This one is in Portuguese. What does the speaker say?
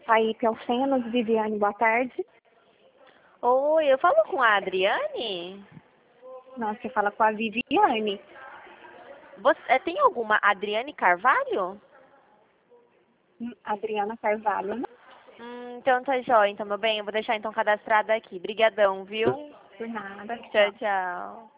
Aí, Pelfenos, Viviane, boa tarde. Oi, eu falo com a Adriane? Não, você fala com a Viviane. Tem alguma Adriane Carvalho? Adriana Carvalho. Então tá jóia, então, meu bem. Eu vou deixar então cadastrada aqui. Brigadão, viu? Por nada, Tchau, tchau. tchau.